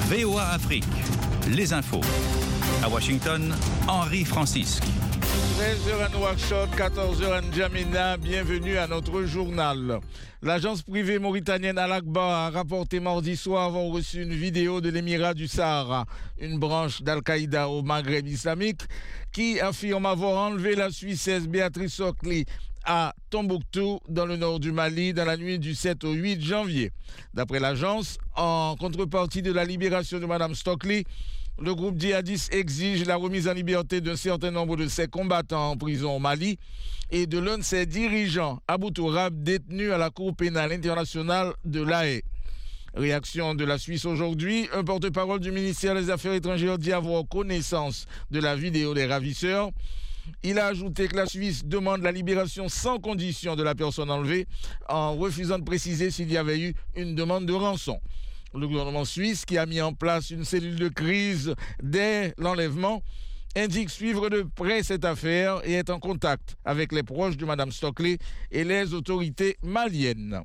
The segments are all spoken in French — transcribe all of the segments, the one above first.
VOA Afrique, les infos. À Washington, Henri Francisque. 13h à Nouakchott, 14h à N'Djamena, bienvenue à notre journal. L'agence privée mauritanienne Al-Akbar a rapporté mardi soir avoir reçu une vidéo de l'émirat du Sahara, une branche d'Al-Qaïda au Maghreb islamique, qui affirme avoir enlevé la Suissesse Béatrice Stockley à Tombouctou, dans le nord du Mali, dans la nuit du 7 au 8 janvier. D'après l'agence, en contrepartie de la libération de Mme Stockley, le groupe djihadiste exige la remise en liberté d'un certain nombre de ses combattants en prison au Mali et de l'un de ses dirigeants, Abou Tourab, détenu à la Cour pénale internationale de La Haye. Réaction de la Suisse aujourd'hui, un porte-parole du ministère des Affaires étrangères dit avoir connaissance de la vidéo des ravisseurs. Il a ajouté que la Suisse demande la libération sans condition de la personne enlevée, en refusant de préciser s'il y avait eu une demande de rançon. Le gouvernement suisse, qui a mis en place une cellule de crise dès l'enlèvement, indique suivre de près cette affaire et est en contact avec les proches de Mme Stockley et les autorités maliennes.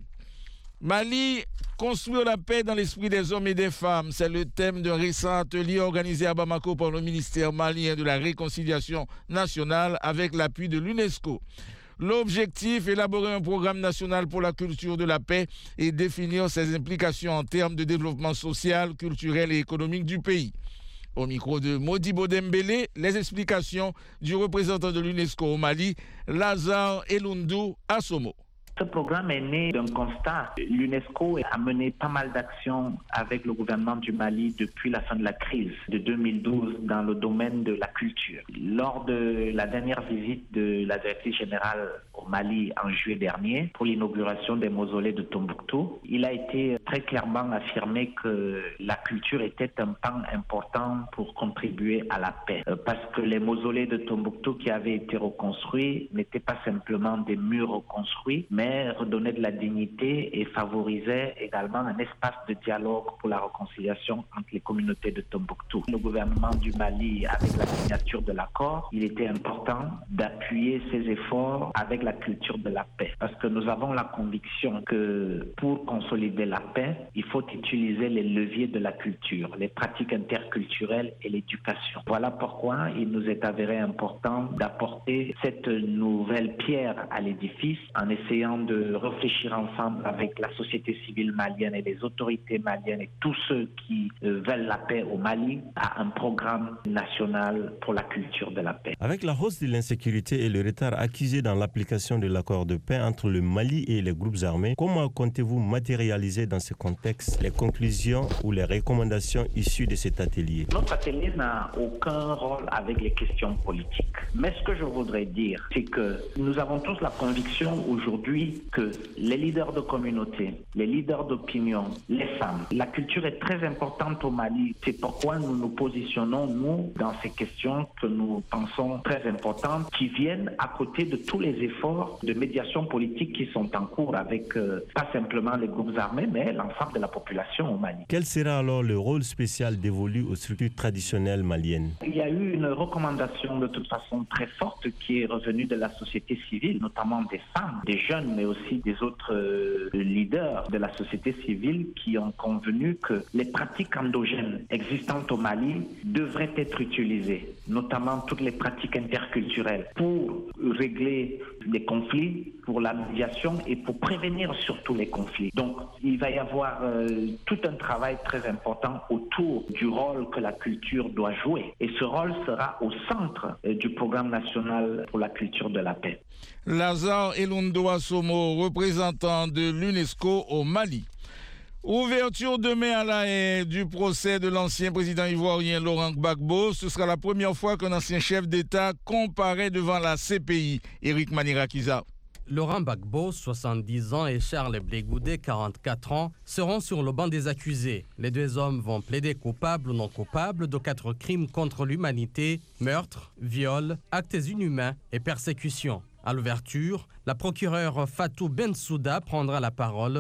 Mali, construire la paix dans l'esprit des hommes et des femmes, c'est le thème d'un récent atelier organisé à Bamako par le ministère malien de la Réconciliation nationale avec l'appui de l'UNESCO. L'objectif, élaborer un programme national pour la culture de la paix et définir ses implications en termes de développement social, culturel et économique du pays. Au micro de Modibo Dembélé, les explications du représentant de l'UNESCO au Mali, Lazare Elundou Assomo. Ce programme est né d'un constat. L'UNESCO a mené pas mal d'actions avec le gouvernement du Mali depuis la fin de la crise de 2012 dans le domaine de la culture. Lors de la dernière visite de la directrice générale au Mali en juillet dernier pour l'inauguration des mausolées de Tombouctou, il a été très clairement affirmé que la culture était un pan important pour contribuer à la paix. Parce que les mausolées de Tombouctou qui avaient été reconstruits n'étaient pas simplement des murs reconstruits, mais redonnait de la dignité et favorisait également un espace de dialogue pour la réconciliation entre les communautés de Tombouctou. Le gouvernement du Mali, avec la signature de l'accord, il était important d'appuyer ses efforts avec la culture de la paix. Parce que nous avons la conviction que pour consolider la paix, il faut utiliser les leviers de la culture, les pratiques interculturelles et l'éducation. Voilà pourquoi il nous est avéré important d'apporter cette nouvelle pierre à l'édifice en essayant de réfléchir ensemble avec la société civile malienne et les autorités maliennes et tous ceux qui veulent la paix au Mali à un programme national pour la culture de la paix. Avec la hausse de l'insécurité et le retard accusé dans l'application de l'accord de paix entre le Mali et les groupes armés, comment comptez-vous matérialiser dans ce contexte les conclusions ou les recommandations issues de cet atelier? Notre atelier n'a aucun rôle avec les questions politiques. Mais ce que je voudrais dire, c'est que nous avons tous la conviction aujourd'hui que les leaders de communauté, les leaders d'opinion, les femmes, la culture est très importante au Mali. C'est pourquoi nous nous positionnons, nous, dans ces questions que nous pensons très importantes, qui viennent à côté de tous les efforts de médiation politique qui sont en cours avec pas simplement les groupes armés, mais l'ensemble de la population au Mali. Quel sera alors le rôle spécial dévolu aux structures traditionnelles maliennes? Il y a eu une recommandation de toute façon très forte qui est revenue de la société civile, notamment des femmes, des jeunes, mais aussi des autres leaders de la société civile qui ont convenu que les pratiques endogènes existantes au Mali devraient être utilisées, notamment toutes les pratiques interculturelles, pour régler les conflits, pour la médiation et pour prévenir surtout les conflits. Donc, il va y avoir tout un travail très important autour du rôle que la culture doit jouer. Et ce rôle sera au centre du programme national pour la culture de la paix. Lazare Elundou Assomo, représentant de l'UNESCO au Mali. Ouverture demain à La Haye du procès de l'ancien président ivoirien Laurent Gbagbo. Ce sera la première fois qu'un ancien chef d'État comparaît devant la CPI. Éric Manirakiza. Laurent Gbagbo, 70 ans, et Charles Blé Goudé, 44 ans, seront sur le banc des accusés. Les deux hommes vont plaider coupables ou non coupables de 4 crimes contre l'humanité, meurtre, viol, actes inhumains et persécution. À l'ouverture, la procureure Fatou Bensouda prendra la parole,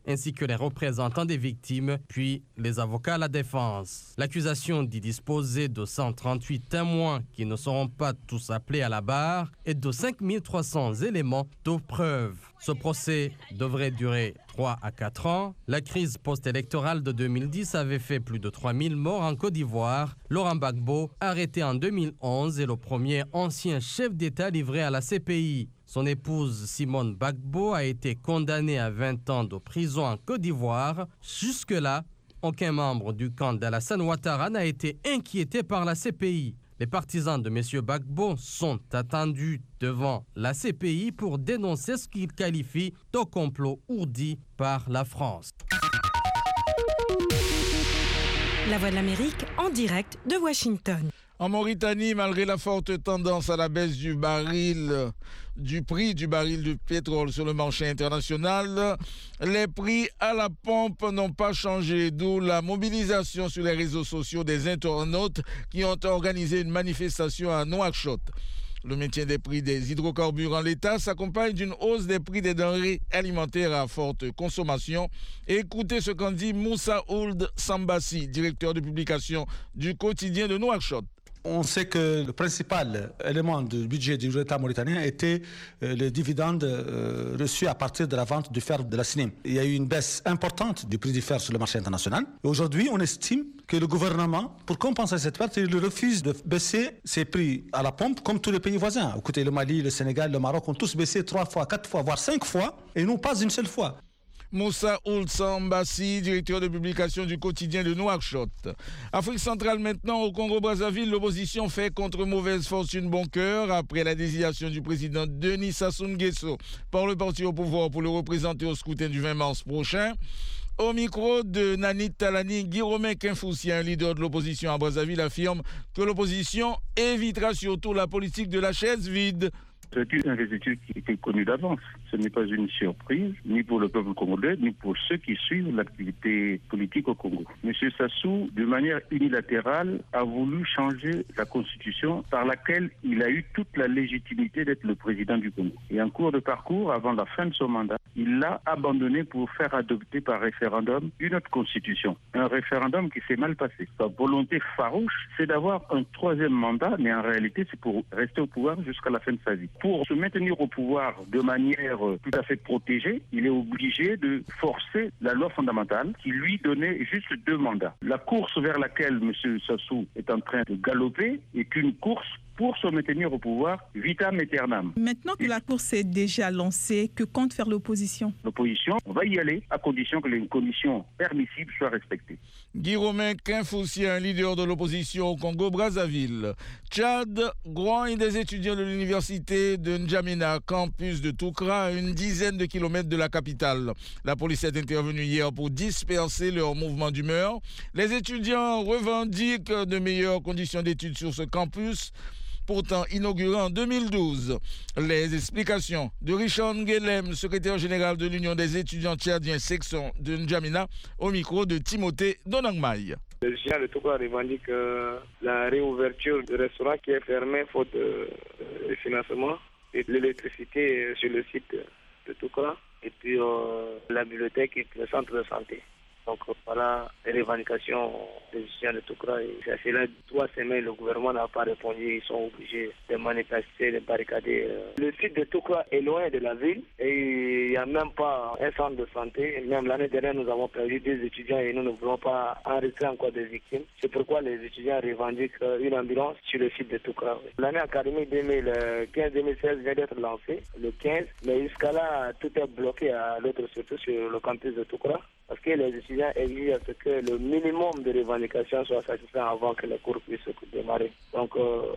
ainsi que les représentants des victimes, puis les avocats à la défense. L'accusation dit disposer de 138 témoins qui ne seront pas tous appelés à la barre et de 5300 éléments de preuve. Ce procès devrait durer 3 à 4 ans. La crise post-électorale de 2010 avait fait plus de 3000 morts en Côte d'Ivoire. Laurent Gbagbo, arrêté en 2011, est le premier ancien chef d'État livré à la CPI. Son épouse Simone Gbagbo a été condamnée à 20 ans de prison en Côte d'Ivoire. Jusque-là, aucun membre du camp d'Alassane Ouattara n'a été inquiété par la CPI. Les partisans de M. Gbagbo sont attendus devant la CPI pour dénoncer ce qu'ils qualifient de complot ourdi par la France. La Voix de l'Amérique en direct de Washington. En Mauritanie, malgré la forte tendance à la baisse du prix du baril de pétrole sur le marché international, les prix à la pompe n'ont pas changé, d'où la mobilisation sur les réseaux sociaux des internautes qui ont organisé une manifestation à Nouakchott. Le maintien des prix des hydrocarbures en l'état s'accompagne d'une hausse des prix des denrées alimentaires à forte consommation. Écoutez ce qu'en dit Moussa Ould Sambassi, directeur de publication du quotidien de Nouakchott. On sait que le principal élément du budget du État mauritanien était les dividendes reçus à partir de la vente du fer de la SNIM. Il y a eu une baisse importante du prix du fer sur le marché international. Aujourd'hui, on estime que le gouvernement, pour compenser cette perte, il refuse de baisser ses prix à la pompe comme tous les pays voisins. Écoutez, le Mali, le Sénégal, le Maroc ont tous baissé 3 fois, 4 fois, voire 5 fois, et nous pas une seule fois. Moussa Ould Sambassi, directeur de publication du quotidien de Nouakchott. Afrique centrale maintenant, au Congo-Brazzaville, l'opposition fait contre mauvaise fortune bon cœur après la désignation du président Denis Sassou Nguesso par le parti au pouvoir pour le représenter au scrutin du 20 mars prochain. Au micro de Nanit Talani, Guy-Romain Kinfoussi, un leader de l'opposition à Brazzaville, affirme que l'opposition évitera surtout la politique de la chaise vide. C'est une investiture qui était connue d'avance. Ce n'est pas une surprise, ni pour le peuple congolais, ni pour ceux qui suivent l'activité politique au Congo. M. Sassou, de manière unilatérale, a voulu changer la constitution par laquelle il a eu toute la légitimité d'être le président du Congo. Et en cours de parcours, avant la fin de son mandat, il l'a abandonné pour faire adopter par référendum une autre constitution. Un référendum qui s'est mal passé. Sa volonté farouche, c'est d'avoir un troisième mandat, mais en réalité, c'est pour rester au pouvoir jusqu'à la fin de sa vie. Pour se maintenir au pouvoir de manière tout à fait protégée, il est obligé de forcer la loi fondamentale qui lui donnait juste 2 mandats. La course vers laquelle M. Sassou est en train de galoper est une course pour se maintenir au pouvoir, vitam aeternam. Maintenant que la course est déjà lancée, que compte faire l'opposition ? L'opposition, on va y aller à condition que les conditions permissibles soient respectées. Guy-Romain Kinfoussi, un leader de l'opposition au Congo-Brazzaville. Tchad, Gouan et des étudiants de l'université de N'Djamena, campus de Toukra, à une dizaine de kilomètres de la capitale. La police est intervenue hier pour disperser leur mouvement d'humeur. Les étudiants revendiquent de meilleures conditions d'études sur ce campus, pourtant inauguré en 2012. Les explications de Richard Nguelem, secrétaire général de l'Union des étudiants tchadiens section de N'Djamena, au micro de Timothée Donangmaï. Les étudiants de Toukra revendiquent la réouverture du restaurant qui est fermé faute de financement et de l'électricité sur le site de Toukra et puis la bibliothèque et le centre de santé. Donc voilà les revendications des étudiants de Toukra. Et c'est là 3 semaines, le gouvernement n'a pas répondu. Ils sont obligés de manifester, de barricader. Le site de Toukra est loin de la ville et il n'y a même pas un centre de santé. Même l'année dernière, nous avons perdu 2 étudiants et nous ne voulons pas enregistrer encore des victimes. C'est pourquoi les étudiants revendiquent une ambulance sur le site de Toukra. L'année académique 2015-2016 vient d'être lancée, le 15, mais jusqu'à là, tout est bloqué à l'autre, surtout sur le campus de Toukra. Parce que les étudiants exigent à ce que le minimum de revendications soit satisfait avant que les cours puissent démarrer. Donc,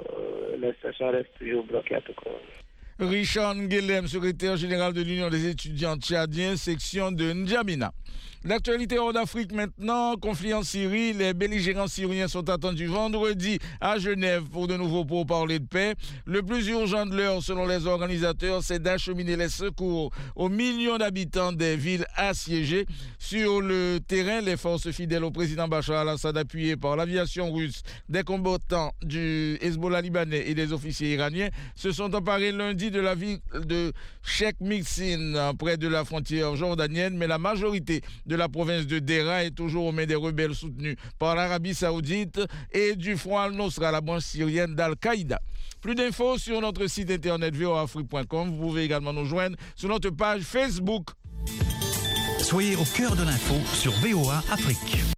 la station reste toujours bloquée à tout cas. Richard Nguelem, secrétaire général de l'Union des étudiants tchadiens, section de N'Djamena. L'actualité hors d'Afrique maintenant, conflit en Syrie. Les belligérants syriens sont attendus vendredi à Genève pour de nouveau pourparlers de paix. Le plus urgent de l'heure, selon les organisateurs, c'est d'acheminer les secours aux millions d'habitants des villes assiégées. Sur le terrain, les forces fidèles au président Bachar al-Assad, appuyées par l'aviation russe, des combattants du Hezbollah libanais et des officiers iraniens, se sont emparés lundi de la ville de Cheikh Mixine, près de la frontière jordanienne, mais la majorité de la province de Dera est toujours aux mains des rebelles soutenus par l'Arabie Saoudite et du Front al-Nosra, la branche syrienne d'Al-Qaïda. Plus d'infos sur notre site internet voafrique.com. Vous pouvez également nous joindre sur notre page Facebook. Soyez au cœur de l'info sur VOA Afrique.